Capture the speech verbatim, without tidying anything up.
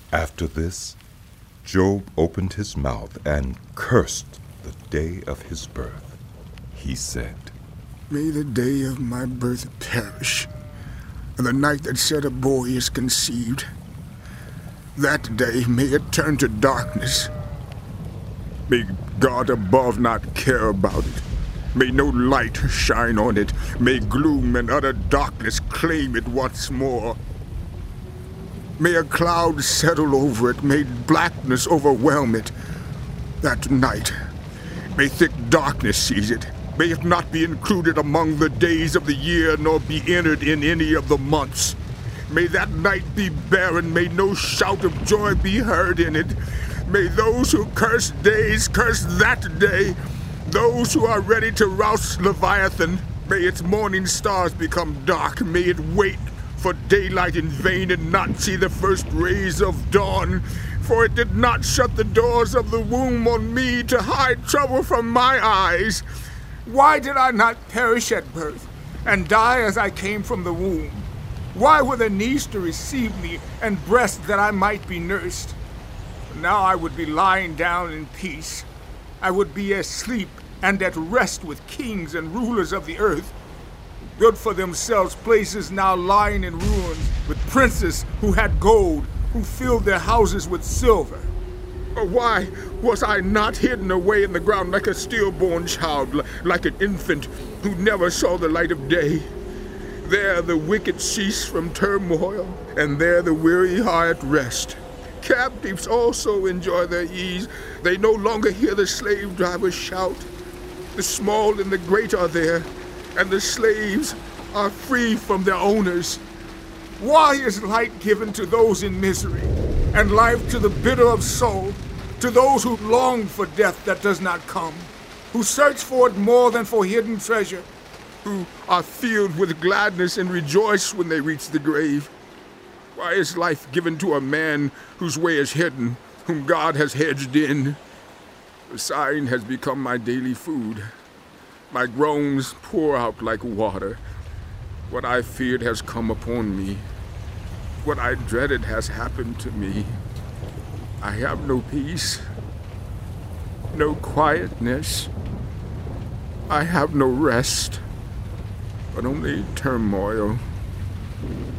After this, Job opened his mouth and cursed the day of his birth. He said, "May the day of my birth perish, and the night that said a boy is conceived. That day may it turn to darkness. May God above not care about it. May no light shine on it. May gloom and utter darkness claim it once more. May a cloud settle over it. May blackness overwhelm it. That night, may thick darkness seize it. May it not be included among the days of the year, nor be entered in any of the months. May that night be barren. May no shout of joy be heard in it. May those who curse days curse that day. Those who are ready to rouse Leviathan, may its morning stars become dark. May it wait for daylight in vain and not see the first rays of dawn. For it did not shut the doors of the womb on me to hide trouble from my eyes. Why did I not perish at birth and die as I came from the womb? Why were there knees to receive me and breasts that I might be nursed? Now I would be lying down in peace. I would be asleep and at rest with kings and rulers of the earth. Built for themselves places now lying in ruins, with princes who had gold, who filled their houses with silver. Why was I not hidden away in the ground like a stillborn child, like an infant who never saw the light of day? There the wicked cease from turmoil, and there the weary are at rest. Captives also enjoy their ease. They no longer hear the slave drivers shout. The small and the great are there, and the slaves are free from their owners. Why is light given to those in misery, and life to the bitter of soul, to those who long for death that does not come, who search for it more than for hidden treasure, who are filled with gladness and rejoice when they reach the grave? Why is life given to a man whose way is hidden, whom God has hedged in? The sighing has become my daily food. My groans pour out like water. What I feared has come upon me. What I dreaded has happened to me. I have no peace, no quietness. I have no rest, but only turmoil.